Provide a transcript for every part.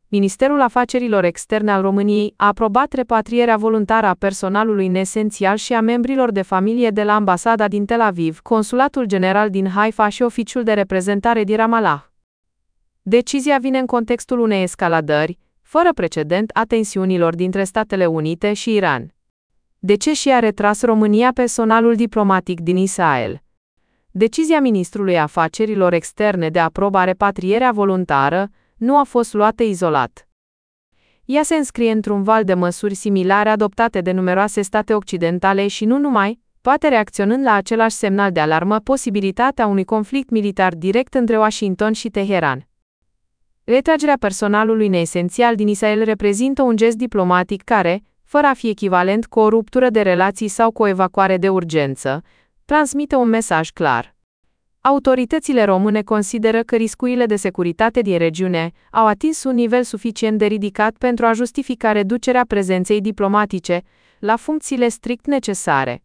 Ministerul Afacerilor Externe al României a aprobat repatrierea voluntară a personalului neesențial și a membrilor de familie de la ambasada din Tel Aviv, Consulatul General din Haifa și Oficiul de Reprezentare din Ramallah. Decizia vine în contextul unei escaladări, fără precedent, a tensiunilor dintre Statele Unite și Iran. De ce și-a retras România personalul diplomatic din Israel? Decizia Ministrului Afacerilor Externe de a aproba repatrierea voluntară nu a fost luată izolat. Ea se înscrie într-un val de măsuri similare adoptate de numeroase state occidentale și nu numai, poate reacționând la același semnal de alarmă, posibilitatea unui conflict militar direct între Washington și Teheran. Retragerea personalului neesențial din Israel reprezintă un gest diplomatic care, fără a fi echivalent cu o ruptură de relații sau cu o evacuare de urgență, transmite un mesaj clar. Autoritățile române consideră că riscurile de securitate din regiune au atins un nivel suficient de ridicat pentru a justifica reducerea prezenței diplomatice la funcțiile strict necesare.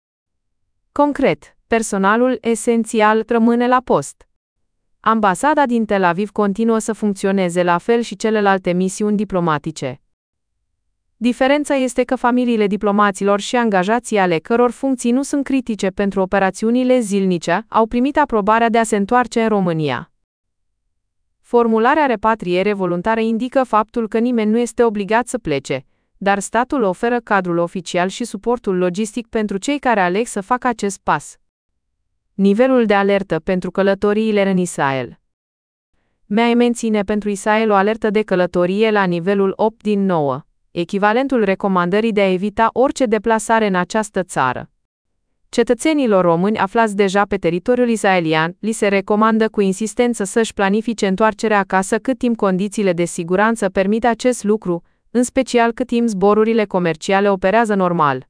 Concret, personalul esențial rămâne la post. Ambasada din Tel Aviv continuă să funcționeze, la fel și celelalte misiuni diplomatice. Diferența este că familiile diplomaților și angajații ale căror funcții nu sunt critice pentru operațiunile zilnice au primit aprobarea de a se întoarce în România. Formularea repatriere voluntară indică faptul că nimeni nu este obligat să plece, dar statul oferă cadrul oficial și suportul logistic pentru cei care aleg să facă acest pas. Nivelul de alertă pentru călătoriile în Israel. MEAE menține pentru Israel o alertă de călătorie la nivelul 8 din 9. Echivalentul recomandării de a evita orice deplasare în această țară. Cetățenilor români aflați deja pe teritoriul israelian, li se recomandă cu insistență să-și planifice întoarcerea acasă cât timp condițiile de siguranță permit acest lucru, în special cât timp zborurile comerciale operează normal.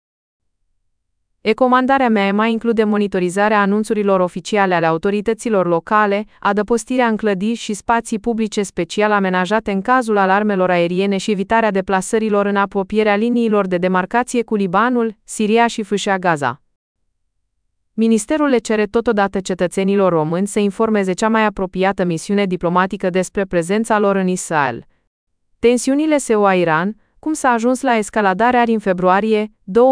Recomandarea mea mai include monitorizarea anunțurilor oficiale ale autorităților locale, adăpostirea în clădiri și spații publice special amenajate în cazul alarmelor aeriene și evitarea deplasărilor în apropierea liniilor de demarcație cu Libanul, Siria și Fâșia Gaza. Ministerul le cere totodată cetățenilor români să informeze cea mai apropiată misiune diplomatică despre prezența lor în Israel. Tensiunile SUA-Iran, cum s-a ajuns la escaladarea din februarie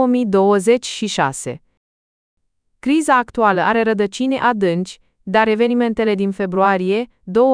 2026. Criza actuală are rădăcini adânci, dar evenimentele din februarie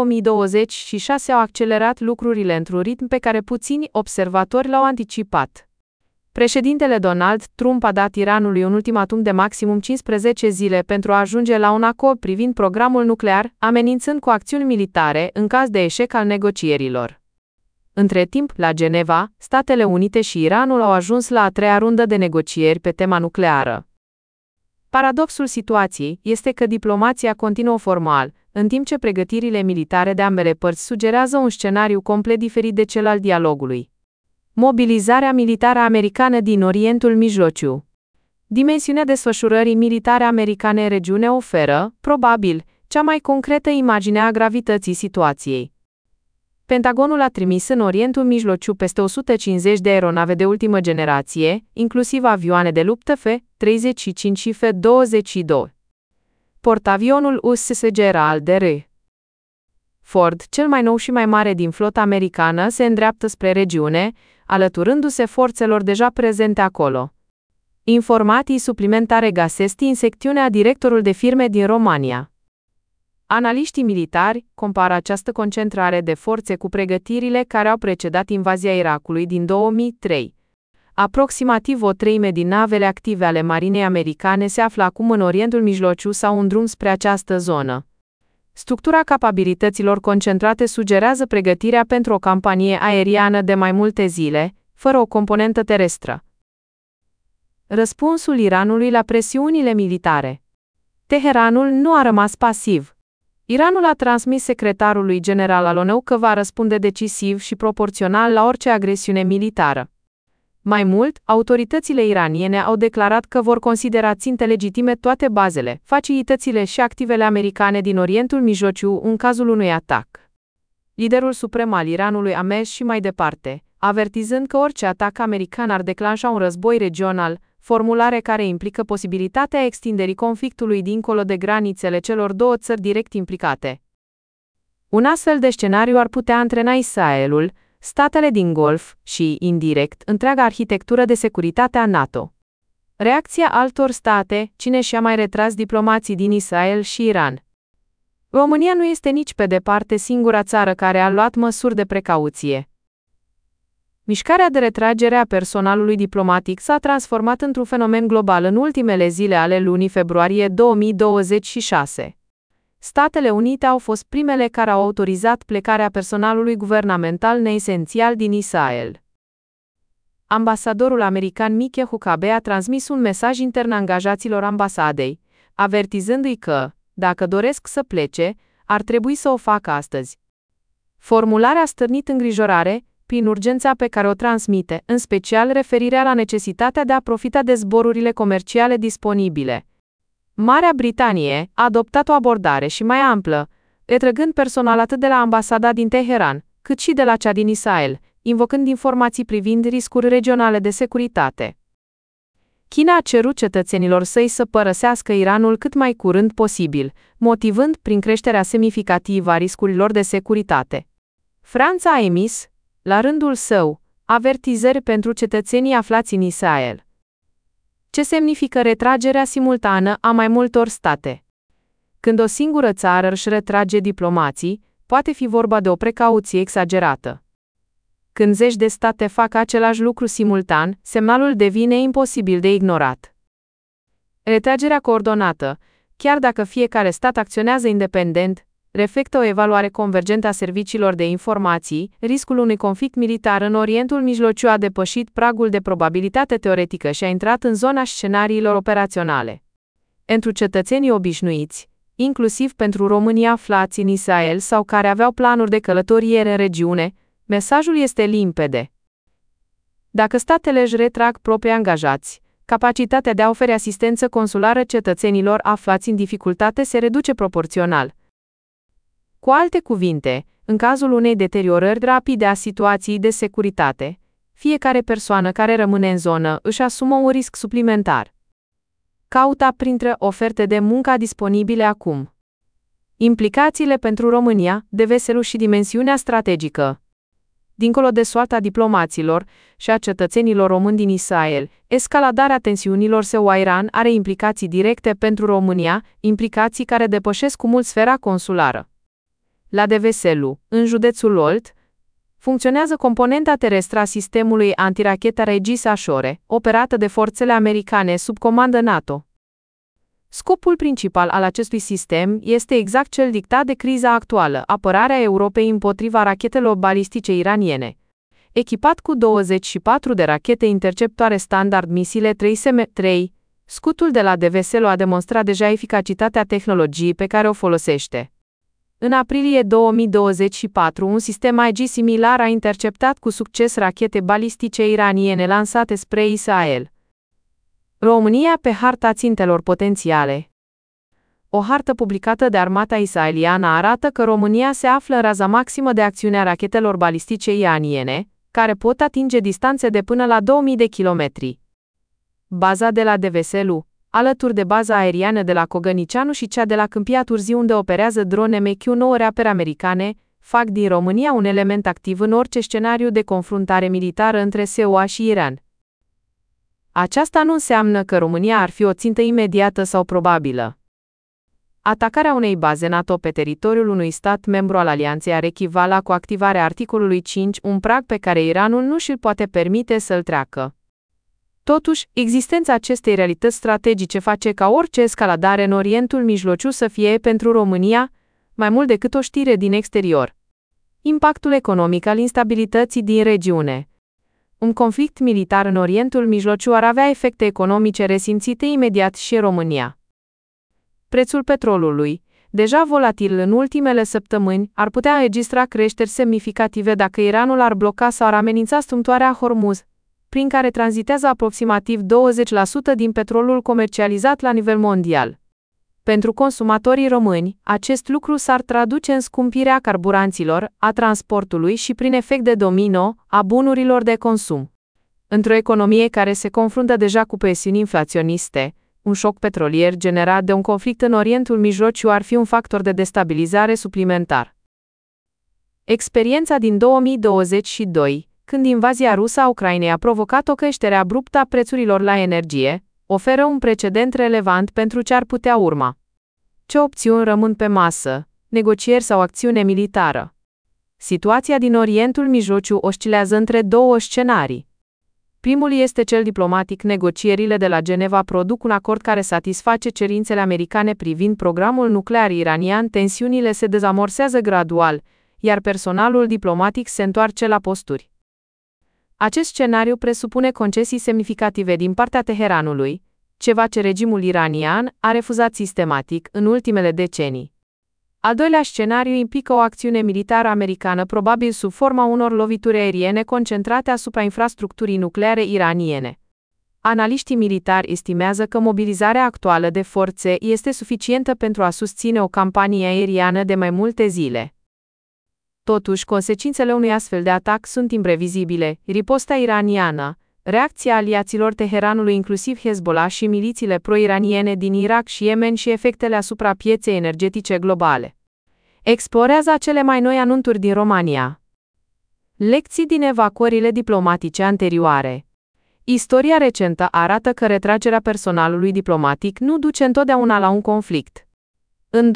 2026 au accelerat lucrurile într-un ritm pe care puțini observatori l-au anticipat. Președintele Donald Trump a dat Iranului un ultimatum de maximum 15 zile pentru a ajunge la un acord privind programul nuclear, amenințând cu acțiuni militare în caz de eșec al negocierilor. Între timp, la Geneva, Statele Unite și Iranul au ajuns la a treia rundă de negocieri pe tema nucleară. Paradoxul situației este că diplomația continuă formal, în timp ce pregătirile militare de ambele părți sugerează un scenariu complet diferit de cel al dialogului. Mobilizarea militară americană din Orientul Mijlociu. Dimensiunea desfășurării militare americane în regiune oferă, probabil, cea mai concretă imagine a gravității situației. Pentagonul a trimis în Orientul Mijlociu peste 150 de aeronave de ultimă generație, inclusiv avioane de luptă F-35 și F-22. Portavionul USS Gerald R. Ford, cel mai nou și mai mare din flota americană, se îndreaptă spre regiune, alăturându-se forțelor deja prezente acolo. Informații suplimentare găsesc în secțiunea directorul de firme din România. Analiștii militari compară această concentrare de forțe cu pregătirile care au precedat invazia Irakului din 2003. Aproximativ o treime din navele active ale marinei americane se află acum în Orientul Mijlociu sau în drum spre această zonă. Structura capabilităților concentrate sugerează pregătirea pentru o campanie aeriană de mai multe zile, fără o componentă terestră. Răspunsul Iranului la presiunile militare. Teheranul nu a rămas pasiv. Iranul a transmis secretarului general al ONU că va răspunde decisiv și proporțional la orice agresiune militară. Mai mult, autoritățile iraniene au declarat că vor considera ținte legitime toate bazele, facilitățile și activele americane din Orientul Mijlociu în cazul unui atac. Liderul suprem al Iranului a mers și mai departe, avertizând că orice atac american ar declanșa un război regional, formulare care implică posibilitatea extinderii conflictului dincolo de granițele celor două țări direct implicate. Un astfel de scenariu ar putea antrena Israelul, statele din Golf și, indirect, întreaga arhitectură de securitate a NATO. Reacția altor state: cine și-a mai retras diplomații din Israel și Iran. România nu este nici pe departe singura țară care a luat măsuri de precauție. Mișcarea de retragere a personalului diplomatic s-a transformat într-un fenomen global în ultimele zile ale lunii februarie 2026. Statele Unite au fost primele care au autorizat plecarea personalului guvernamental neesențial din Israel. Ambasadorul american Mike Huckabee a transmis un mesaj intern angajaților ambasadei, avertizându-i că, dacă doresc să plece, ar trebui să o facă astăzi. Formularea a stârnit îngrijorare, prin urgența pe care o transmite, în special referirea la necesitatea de a profita de zborurile comerciale disponibile. Marea Britanie a adoptat o abordare și mai amplă, retrăgând personal atât de la ambasada din Teheran, cât și de la cea din Israel, invocând informații privind riscuri regionale de securitate. China a cerut cetățenilor săi să părăsească Iranul cât mai curând posibil, motivând prin creșterea semnificativă a riscurilor de securitate. Franța a emis, la rândul său, avertizări pentru cetățenii aflați în Israel. Ce semnifică retragerea simultană a mai multor state? Când o singură țară își retrage diplomații, poate fi vorba de o precauție exagerată. Când zeci de state fac același lucru simultan, semnalul devine imposibil de ignorat. Retragerea coordonată, chiar dacă fiecare stat acționează independent, reflectă o evaluare convergentă a serviciilor de informații. Riscul unui conflict militar în Orientul Mijlociu a depășit pragul de probabilitate teoretică și a intrat în zona scenariilor operaționale. Pentru cetățenii obișnuiți, inclusiv pentru românii aflați în Israel sau care aveau planuri de călătorie în regiune, mesajul este limpede. Dacă statele își retrag proprii angajați, capacitatea de a oferi asistență consulară cetățenilor aflați în dificultate se reduce proporțional. Cu alte cuvinte, în cazul unei deteriorări rapide a situației de securitate, fiecare persoană care rămâne în zonă își asumă un risc suplimentar. Caută printre oferte de muncă disponibile acum. Implicațiile pentru România, deveselul și dimensiunea strategică. Dincolo de soarta diplomaților și a cetățenilor români din Israel, escaladarea tensiunilor SUA-Iran are implicații directe pentru România, implicații care depășesc cu mult sfera consulară. La Deveselu, în județul Olt, funcționează componenta terestră a sistemului antirachetă Aegis Ashore, operată de forțele americane sub comandă NATO. Scopul principal al acestui sistem este exact cel dictat de criza actuală, apărarea Europei împotriva rachetelor balistice iraniene. Echipat cu 24 de rachete interceptoare standard misile 3SM-3, scutul de la Deveselu a demonstrat deja eficacitatea tehnologiei pe care o folosește. În aprilie 2024, un sistem Aegis similar a interceptat cu succes rachete balistice iraniene lansate spre Israel. România pe harta țintelor potențiale. O hartă publicată de armata israeliană arată că România se află în raza maximă de acțiune a rachetelor balistice iraniene, care pot atinge distanțe de până la 2000 de kilometri. Baza de la Deveselu, alături de baza aeriană de la Cogănicianu și cea de la Câmpia Turzii unde operează drone MQ-9 Reaper americane, fac din România un element activ în orice scenariu de confruntare militară între SUA și Iran. Aceasta nu înseamnă că România ar fi o țintă imediată sau probabilă. Atacarea unei baze NATO pe teritoriul unui stat membru al alianței ar echivala cu activarea articolului 5, un prag pe care Iranul nu și-l poate permite să-l treacă. Totuși, existența acestei realități strategice face ca orice escaladare în Orientul Mijlociu să fie pentru România mai mult decât o știre din exterior. Impactul economic al instabilității din regiune. Un conflict militar în Orientul Mijlociu ar avea efecte economice resimțite imediat și în România. Prețul petrolului, deja volatil în ultimele săptămâni, ar putea înregistra creșteri semnificative dacă Iranul ar bloca sau ar amenința strâmtoarea Hormuz, prin care tranzitează aproximativ 20% din petrolul comercializat la nivel mondial. Pentru consumatorii români, acest lucru s-ar traduce în scumpirea carburanților, a transportului și prin efect de domino, a bunurilor de consum. Într-o economie care se confruntă deja cu presiuni inflaționiste, un șoc petrolier generat de un conflict în Orientul Mijlociu ar fi un factor de destabilizare suplimentar. Experiența din 2022, când invazia rusă a Ucrainei a provocat o creștere abruptă a prețurilor la energie, oferă un precedent relevant pentru ce ar putea urma. Ce opțiuni rămân pe masă? Negocieri sau acțiune militară? Situația din Orientul Mijlociu oscilează între două scenarii. Primul este cel diplomatic. Negocierile de la Geneva produc un acord care satisface cerințele americane privind programul nuclear iranian. Tensiunile se dezamorsează gradual, iar personalul diplomatic se întoarce la posturi. Acest scenariu presupune concesii semnificative din partea Teheranului, ceva ce regimul iranian a refuzat sistematic în ultimele decenii. Al doilea scenariu implică o acțiune militară americană, probabil sub forma unor lovituri aeriene concentrate asupra infrastructurii nucleare iraniene. Analiștii militari estimează că mobilizarea actuală de forțe este suficientă pentru a susține o campanie aeriană de mai multe zile. Totuși, consecințele unui astfel de atac sunt imprevizibile. Riposta iraniană, reacția aliaților Teheranului inclusiv Hezbollah și milițiile pro-iraniene din Irak și Yemen și efectele asupra pieței energetice globale. Explorează cele mai noi anunțuri din România. Lecții din evacuările diplomatice anterioare. Istoria recentă arată că retragerea personalului diplomatic nu duce întotdeauna la un conflict. În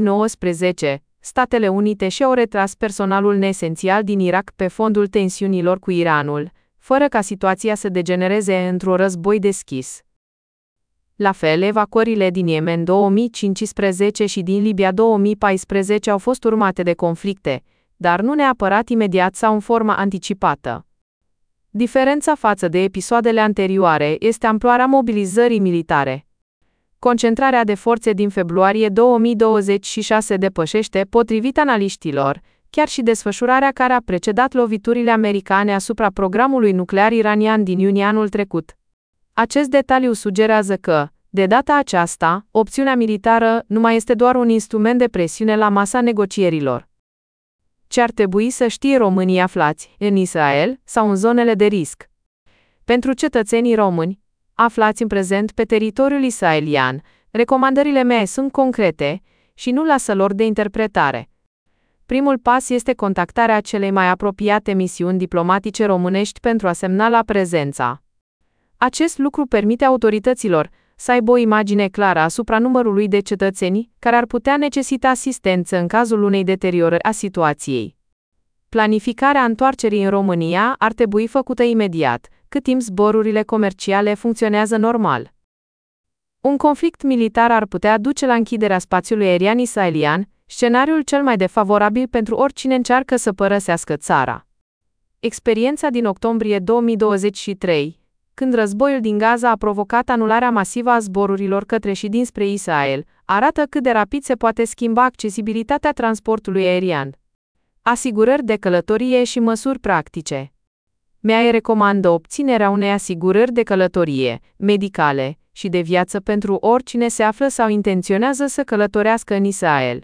2019, Statele Unite și-au retras personalul neesențial din Irak pe fondul tensiunilor cu Iranul, fără ca situația să degenereze într-un război deschis. La fel, evacuările din Yemen 2015 și din Libia 2014 au fost urmate de conflicte, dar nu neapărat imediat sau în formă anticipată. Diferența față de episoadele anterioare este amploarea mobilizării militare. Concentrarea de forțe din februarie 2026 depășește, potrivit analiștilor, chiar și desfășurarea care a precedat loviturile americane asupra programului nuclear iranian din iunie anul trecut. Acest detaliu sugerează că, de data aceasta, opțiunea militară nu mai este doar un instrument de presiune la masa negocierilor. Ce ar trebui să știe românii aflați în Israel sau în zonele de risc? Pentru cetățenii români, aflați în prezent pe teritoriul israelian, recomandările mele sunt concrete și nu lasă lor de interpretare. Primul pas este contactarea celei mai apropiate misiuni diplomatice românești pentru a semnala prezența. Acest lucru permite autorităților să aibă o imagine clară asupra numărului de cetățeni care ar putea necesita asistență în cazul unei deteriorări a situației. Planificarea întoarcerii în România ar trebui făcută imediat, cât timp zborurile comerciale funcționează normal. Un conflict militar ar putea duce la închiderea spațiului aerian israelian, scenariul cel mai defavorabil pentru oricine încearcă să părăsească țara. Experiența din octombrie 2023, când războiul din Gaza a provocat anularea masivă a zborurilor către și dinspre Israel, arată cât de rapid se poate schimba accesibilitatea transportului aerian. Asigurări de călătorie și măsuri practice. MEAE recomandă obținerea unei asigurări de călătorie, medicale și de viață pentru oricine se află sau intenționează să călătorească în Israel.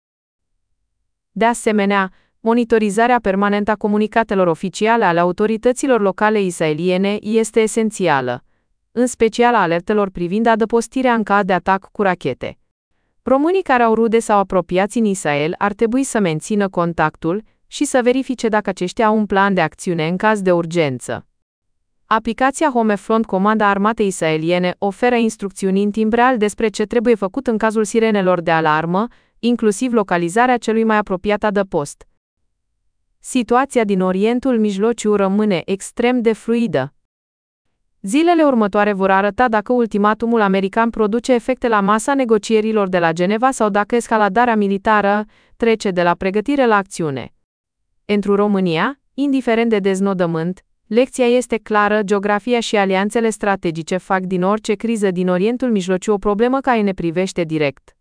De asemenea, monitorizarea permanentă a comunicatelor oficiale ale autorităților locale israeliene este esențială, în special a alertelor privind adăpostirea în caz de atac cu rachete. Românii care au rude sau apropiați în Israel ar trebui să mențină contactul și să verifice dacă aceștia au un plan de acțiune în caz de urgență. Aplicația Homefront, comanda armatei israeliene, oferă instrucțiuni în timp real despre ce trebuie făcut în cazul sirenelor de alarmă, inclusiv localizarea celui mai apropiat adăpost. Situația din Orientul Mijlociu rămâne extrem de fluidă. Zilele următoare vor arăta dacă ultimatumul american produce efecte la masa negocierilor de la Geneva sau dacă escaladarea militară trece de la pregătire la acțiune. Pentru România, indiferent de deznodământ, lecția este clară: geografia și alianțele strategice fac din orice criză din Orientul Mijlociu o problemă care ne privește direct.